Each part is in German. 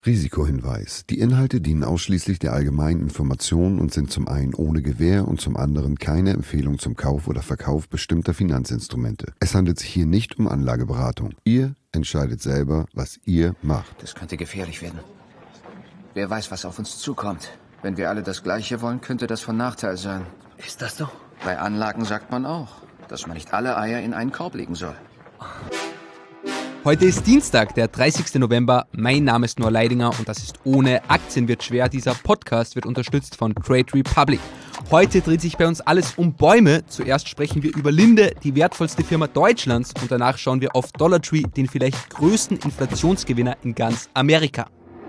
Risikohinweis. Die Inhalte dienen ausschließlich der allgemeinen Information und sind zum einen ohne Gewähr und zum anderen keine Empfehlung zum Kauf oder Verkauf bestimmter Finanzinstrumente. Es handelt sich hier nicht um Anlageberatung. Ihr entscheidet selber, was ihr macht. Das könnte gefährlich werden. Wer weiß, was auf uns zukommt. Wenn wir alle das Gleiche wollen, könnte das von Nachteil sein. Ist das so? Bei Anlagen sagt man auch, dass man nicht alle Eier in einen Korb legen soll. Heute ist Dienstag, der 30. November. Mein Name ist Noah Leidinger und das ist ohne Aktien wird schwer. Dieser Podcast wird unterstützt von Trade Republic. Heute dreht sich bei uns alles um Bäume. Zuerst sprechen wir über Linde, die wertvollste Firma Deutschlands, und danach schauen wir auf Dollar Tree, den vielleicht größten Inflationsgewinner in ganz Amerika.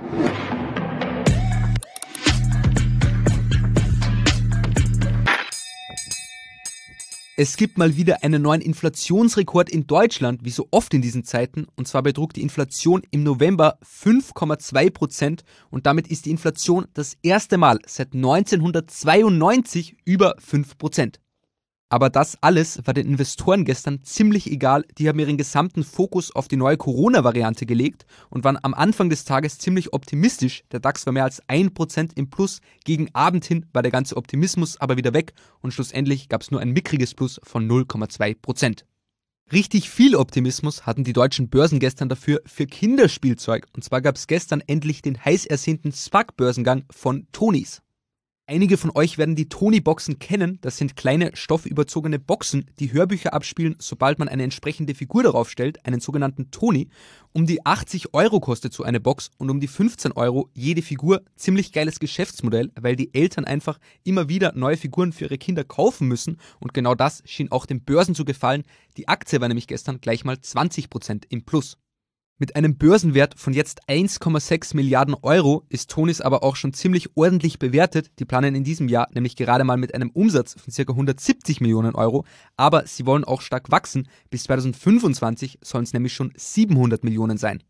Es gibt mal wieder einen neuen Inflationsrekord in Deutschland, wie so oft in diesen Zeiten. Und zwar betrug die Inflation im November 5,2% und damit ist die Inflation das erste Mal seit 1992 über 5%. Aber das alles war den Investoren gestern ziemlich egal. Die haben ihren gesamten Fokus auf die neue Corona-Variante gelegt und waren am Anfang des Tages ziemlich optimistisch. Der DAX war mehr als 1% im Plus. Gegen Abend hin war der ganze Optimismus aber wieder weg und schlussendlich gab es nur ein mickriges Plus von 0,2%. Richtig viel Optimismus hatten die deutschen Börsen gestern dafür für Kinderspielzeug. Und zwar gab es gestern endlich den heiß ersehnten SPAC-Börsengang von Tonies. Einige von euch werden die Tony-Boxen kennen. Das sind kleine stoffüberzogene Boxen, die Hörbücher abspielen, sobald man eine entsprechende Figur darauf stellt, einen sogenannten Tony. Um die 80 Euro kostet so eine Box und um die 15 Euro jede Figur. Ziemlich geiles Geschäftsmodell, weil die Eltern einfach immer wieder neue Figuren für ihre Kinder kaufen müssen. Und genau das schien auch den Börsen zu gefallen. Die Aktie war nämlich gestern gleich mal 20% im Plus. Mit einem Börsenwert von jetzt 1,6 Milliarden Euro ist Tonies aber auch schon ziemlich ordentlich bewertet. Die planen in diesem Jahr nämlich gerade mal mit einem Umsatz von ca. 170 Millionen Euro. Aber sie wollen auch stark wachsen. Bis 2025 sollen es nämlich schon 700 Millionen sein.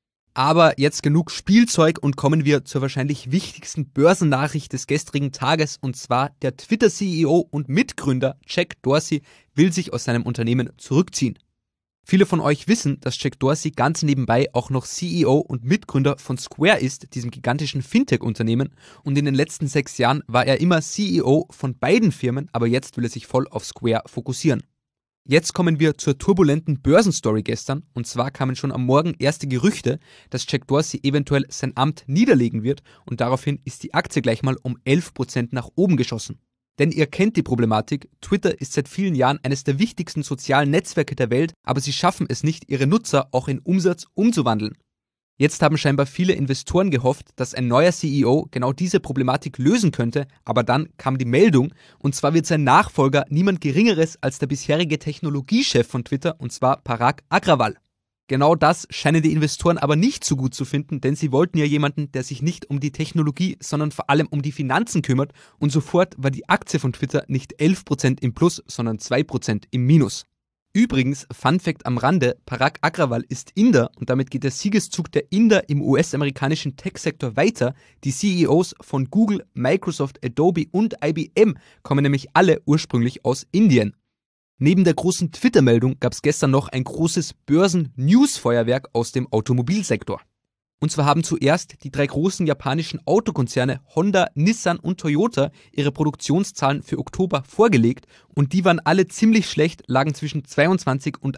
Aber jetzt genug Spielzeug und kommen wir zur wahrscheinlich wichtigsten Börsennachricht des gestrigen Tages. Und zwar der Twitter-CEO und Mitgründer Jack Dorsey will sich aus seinem Unternehmen zurückziehen. Viele von euch wissen, dass Jack Dorsey ganz nebenbei auch noch CEO und Mitgründer von Square ist, diesem gigantischen Fintech-Unternehmen. Und in den letzten 6 Jahren war er immer CEO von beiden Firmen, aber jetzt will er sich voll auf Square fokussieren. Jetzt kommen wir zur turbulenten Börsenstory gestern. Und zwar kamen schon am Morgen erste Gerüchte, dass Jack Dorsey eventuell sein Amt niederlegen wird. Und daraufhin ist die Aktie gleich mal um 11% nach oben geschossen. Denn ihr kennt die Problematik, Twitter ist seit vielen Jahren eines der wichtigsten sozialen Netzwerke der Welt, aber sie schaffen es nicht, ihre Nutzer auch in Umsatz umzuwandeln. Jetzt haben scheinbar viele Investoren gehofft, dass ein neuer CEO genau diese Problematik lösen könnte, aber dann kam die Meldung, und zwar wird sein Nachfolger niemand Geringeres als der bisherige Technologiechef von Twitter, und zwar Parag Agrawal. Genau das scheinen die Investoren aber nicht so gut zu finden, denn sie wollten ja jemanden, der sich nicht um die Technologie, sondern vor allem um die Finanzen kümmert, und sofort war die Aktie von Twitter nicht 11% im Plus, sondern 2% im Minus. Übrigens, Fun Fact am Rande, Parag Agrawal ist Inder und damit geht der Siegeszug der Inder im US-amerikanischen Tech-Sektor weiter. Die CEOs von Google, Microsoft, Adobe und IBM kommen nämlich alle ursprünglich aus Indien. Neben der großen Twitter-Meldung gab es gestern noch ein großes Börsen-News-Feuerwerk aus dem Automobilsektor. Und zwar haben zuerst die 3 großen japanischen Autokonzerne Honda, Nissan und Toyota ihre Produktionszahlen für Oktober vorgelegt und die waren alle ziemlich schlecht, lagen zwischen 22% und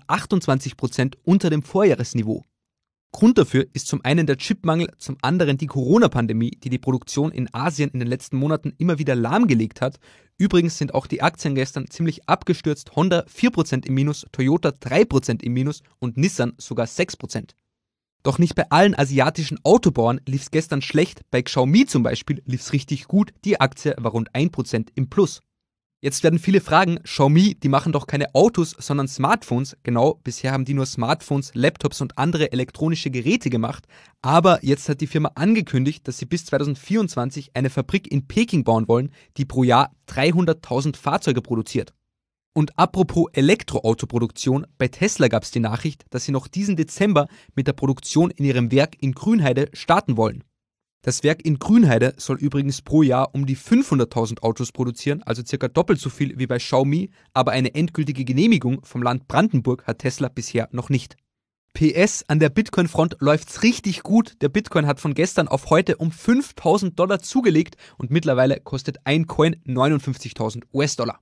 28% unter dem Vorjahresniveau. Grund dafür ist zum einen der Chipmangel, zum anderen die Corona-Pandemie, die die Produktion in Asien in den letzten Monaten immer wieder lahmgelegt hat. Übrigens sind auch die Aktien gestern ziemlich abgestürzt. Honda 4% im Minus, Toyota 3% im Minus und Nissan sogar 6%. Doch nicht bei allen asiatischen Autobauern lief es gestern schlecht. Bei Xiaomi zum Beispiel lief es richtig gut. Die Aktie war rund 1% im Plus. Jetzt werden viele fragen, Xiaomi, die machen doch keine Autos, sondern Smartphones. Genau, bisher haben die nur Smartphones, Laptops und andere elektronische Geräte gemacht. Aber jetzt hat die Firma angekündigt, dass sie bis 2024 eine Fabrik in Peking bauen wollen, die pro Jahr 300.000 Fahrzeuge produziert. Und apropos Elektroautoproduktion, bei Tesla gab es die Nachricht, dass sie noch diesen Dezember mit der Produktion in ihrem Werk in Grünheide starten wollen. Das Werk in Grünheide soll übrigens pro Jahr um die 500.000 Autos produzieren, also circa doppelt so viel wie bei Xiaomi, aber eine endgültige Genehmigung vom Land Brandenburg hat Tesla bisher noch nicht. PS, an der Bitcoin-Front läuft's richtig gut. Der Bitcoin hat von gestern auf heute um $5.000 zugelegt und mittlerweile kostet ein Coin 59.000 US-Dollar.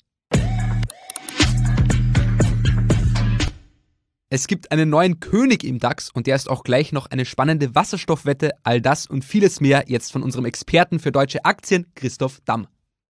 Es gibt einen neuen König im DAX und der ist auch gleich noch eine spannende Wasserstoffwette. All das und vieles mehr jetzt von unserem Experten für deutsche Aktien, Christoph Damm.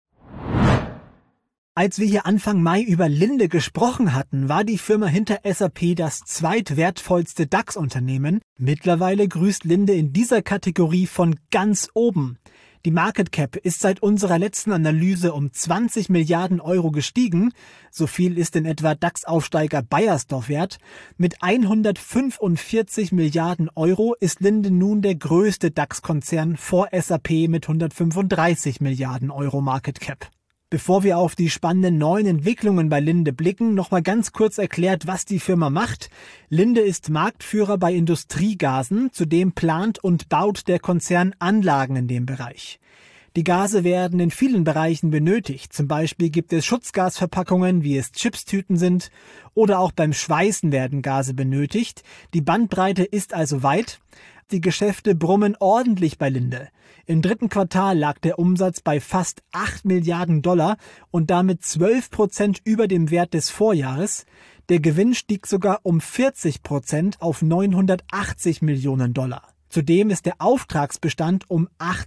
Als wir hier Anfang Mai über Linde gesprochen hatten, war die Firma hinter SAP das zweitwertvollste DAX-Unternehmen. Mittlerweile grüßt Linde in dieser Kategorie von ganz oben. Die Market Cap ist seit unserer letzten Analyse um 20 Milliarden Euro gestiegen. So viel ist in etwa DAX-Aufsteiger Beiersdorf wert. Mit 145 Milliarden Euro ist Linde nun der größte DAX-Konzern vor SAP mit 135 Milliarden Euro Market Cap. Bevor wir auf die spannenden neuen Entwicklungen bei Linde blicken, nochmal ganz kurz erklärt, was die Firma macht. Linde ist Marktführer bei Industriegasen, zudem plant und baut der Konzern Anlagen in dem Bereich. Die Gase werden in vielen Bereichen benötigt, zum Beispiel gibt es Schutzgasverpackungen, wie es Chipstüten sind, oder auch beim Schweißen werden Gase benötigt. Die Bandbreite ist also weit. Die Geschäfte brummen ordentlich bei Linde. Im dritten Quartal lag der Umsatz bei fast 8 Milliarden Dollar und damit 12% über dem Wert des Vorjahres. Der Gewinn stieg sogar um 40% auf 980 Millionen Dollar. Zudem ist der Auftragsbestand um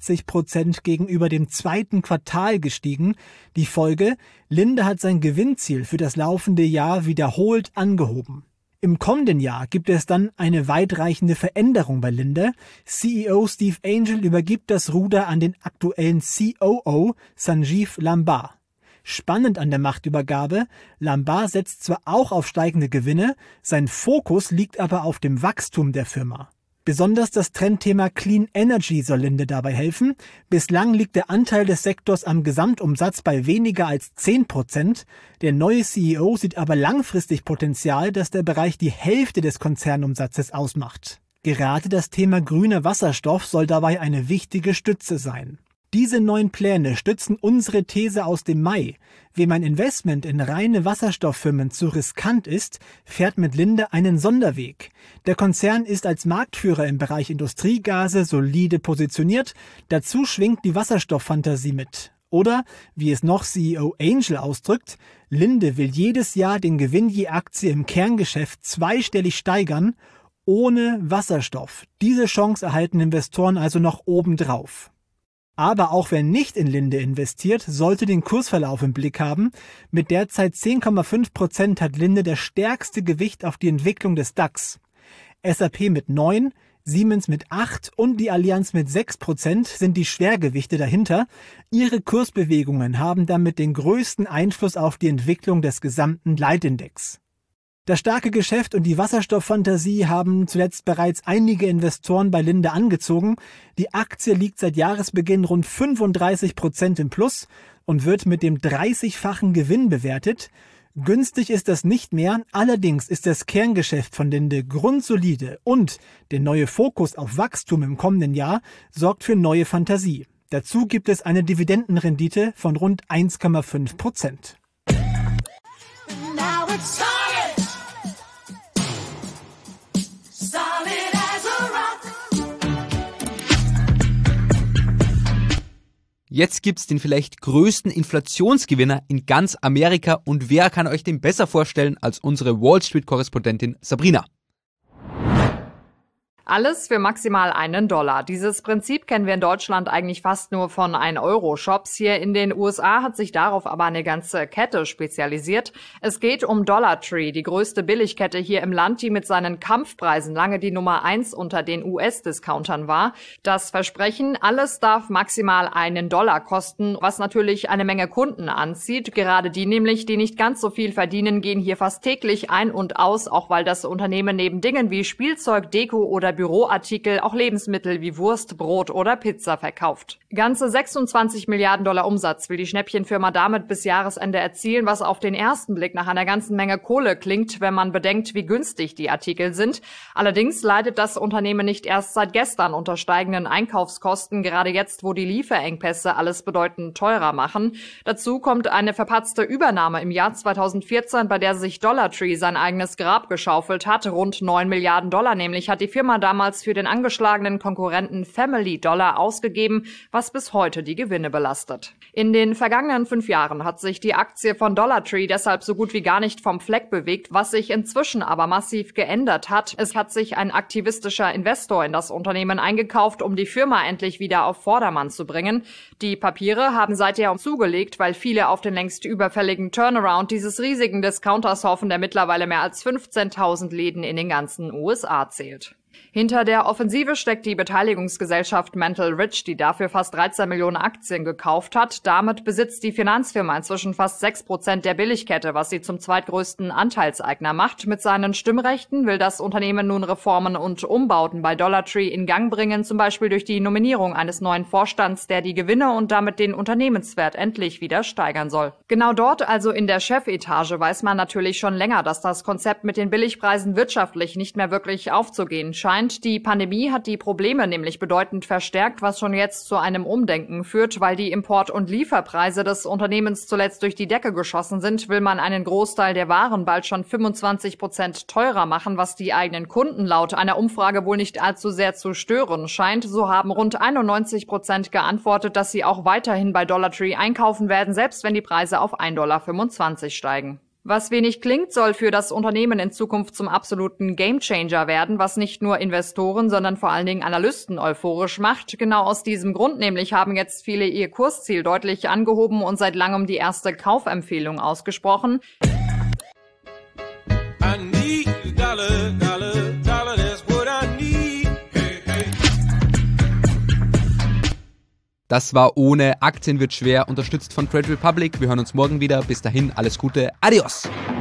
80% gegenüber dem zweiten Quartal gestiegen. Die Folge: Linde hat sein Gewinnziel für das laufende Jahr wiederholt angehoben. Im kommenden Jahr gibt es dann eine weitreichende Veränderung bei Linde. CEO Steve Angel übergibt das Ruder an den aktuellen COO Sanjeev Lamba. Spannend an der Machtübergabe: Lamba setzt zwar auch auf steigende Gewinne, sein Fokus liegt aber auf dem Wachstum der Firma. Besonders das Trendthema Clean Energy soll Linde dabei helfen. Bislang liegt der Anteil des Sektors am Gesamtumsatz bei weniger als 10%. Der neue CEO sieht aber langfristig Potenzial, dass der Bereich die Hälfte des Konzernumsatzes ausmacht. Gerade das Thema grüner Wasserstoff soll dabei eine wichtige Stütze sein. Diese neuen Pläne stützen unsere These aus dem Mai. Wem ein Investment in reine Wasserstofffirmen zu riskant ist, fährt mit Linde einen Sonderweg. Der Konzern ist als Marktführer im Bereich Industriegase solide positioniert. Dazu schwingt die Wasserstofffantasie mit. Oder, wie es noch CEO Angel ausdrückt, Linde will jedes Jahr den Gewinn je Aktie im Kerngeschäft zweistellig steigern, ohne Wasserstoff. Diese Chance erhalten Investoren also noch obendrauf. Aber auch wer nicht in Linde investiert, sollte den Kursverlauf im Blick haben. Mit derzeit 10,5% hat Linde das stärkste Gewicht auf die Entwicklung des DAX. SAP mit 9, Siemens mit 8 und die Allianz mit 6% sind die Schwergewichte dahinter. Ihre Kursbewegungen haben damit den größten Einfluss auf die Entwicklung des gesamten Leitindex. Das starke Geschäft und die Wasserstofffantasie haben zuletzt bereits einige Investoren bei Linde angezogen. Die Aktie liegt seit Jahresbeginn rund 35% im Plus und wird mit dem 30-fachen Gewinn bewertet. Günstig ist das nicht mehr, allerdings ist das Kerngeschäft von Linde grundsolide und der neue Fokus auf Wachstum im kommenden Jahr sorgt für neue Fantasie. Dazu gibt es eine Dividendenrendite von rund 1,5%. Jetzt gibt's den vielleicht größten Inflationsgewinner in ganz Amerika und wer kann euch den besser vorstellen als unsere Wall Street-Korrespondentin Sabrina? Alles für maximal $1. Dieses Prinzip kennen wir in Deutschland eigentlich fast nur von 1-Euro-Shops. Hier in den USA hat sich darauf aber eine ganze Kette spezialisiert. Es geht um Dollar Tree, die größte Billigkette hier im Land, die mit seinen Kampfpreisen lange die Nummer 1 unter den US-Discountern war. Das Versprechen, alles darf maximal $1 kosten, was natürlich eine Menge Kunden anzieht. Gerade die nämlich, die nicht ganz so viel verdienen, gehen hier fast täglich ein und aus, auch weil das Unternehmen neben Dingen wie Spielzeug, Deko oder Büroartikel, auch Lebensmittel wie Wurst, Brot oder Pizza verkauft. Ganze 26 Milliarden Dollar Umsatz will die Schnäppchenfirma damit bis Jahresende erzielen, was auf den ersten Blick nach einer ganzen Menge Kohle klingt, wenn man bedenkt, wie günstig die Artikel sind. Allerdings leidet das Unternehmen nicht erst seit gestern unter steigenden Einkaufskosten, gerade jetzt, wo die Lieferengpässe alles bedeutend teurer machen. Dazu kommt eine verpatzte Übernahme im Jahr 2014, bei der sich Dollar Tree sein eigenes Grab geschaufelt hat. Rund 9 Milliarden Dollar nämlich hat die Firma damals für den angeschlagenen Konkurrenten Family Dollar ausgegeben, was bis heute die Gewinne belastet. In den vergangenen 5 Jahren hat sich die Aktie von Dollar Tree deshalb so gut wie gar nicht vom Fleck bewegt, was sich inzwischen aber massiv geändert hat. Es hat sich ein aktivistischer Investor in das Unternehmen eingekauft, um die Firma endlich wieder auf Vordermann zu bringen. Die Papiere haben seither zugelegt, weil viele auf den längst überfälligen Turnaround dieses riesigen Discounters hoffen, der mittlerweile mehr als 15.000 Läden in den ganzen USA zählt. Hinter der Offensive steckt die Beteiligungsgesellschaft Mental Ridge, die dafür fast 13 Millionen Aktien gekauft hat. Damit besitzt die Finanzfirma inzwischen fast 6% der Billigkette, was sie zum zweitgrößten Anteilseigner macht. Mit seinen Stimmrechten will das Unternehmen nun Reformen und Umbauten bei Dollar Tree in Gang bringen, zum Beispiel durch die Nominierung eines neuen Vorstands, der die Gewinne und damit den Unternehmenswert endlich wieder steigern soll. Genau dort, also in der Chefetage, weiß man natürlich schon länger, dass das Konzept mit den Billigpreisen wirtschaftlich nicht mehr wirklich aufzugehen scheint. Die Pandemie hat die Probleme nämlich bedeutend verstärkt, was schon jetzt zu einem Umdenken führt. Weil die Import- und Lieferpreise des Unternehmens zuletzt durch die Decke geschossen sind, will man einen Großteil der Waren bald schon 25% teurer machen, was die eigenen Kunden laut einer Umfrage wohl nicht allzu sehr zu stören scheint. So haben rund 91% geantwortet, dass sie auch weiterhin bei Dollar Tree einkaufen werden, selbst wenn die Preise auf 1,25 $ steigen. Was wenig klingt, soll für das Unternehmen in Zukunft zum absoluten Gamechanger werden, was nicht nur Investoren, sondern vor allen Dingen Analysten euphorisch macht. Genau aus diesem Grund nämlich haben jetzt viele ihr Kursziel deutlich angehoben und seit langem die erste Kaufempfehlung ausgesprochen. Das war ohne Aktien wird schwer, unterstützt von Trade Republic. Wir hören uns morgen wieder. Bis dahin, alles Gute. Adios!